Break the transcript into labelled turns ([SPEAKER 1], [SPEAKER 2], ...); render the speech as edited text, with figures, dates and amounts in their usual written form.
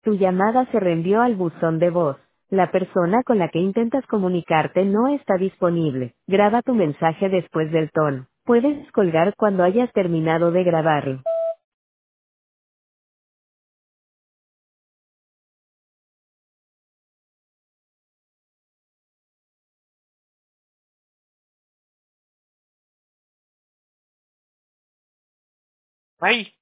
[SPEAKER 1] Tu llamada se reenvió al buzón de voz. La persona con la que intentas comunicarte no está disponible. Graba tu mensaje después del tono. Puedes colgar cuando hayas terminado de grabarlo.
[SPEAKER 2] Ay,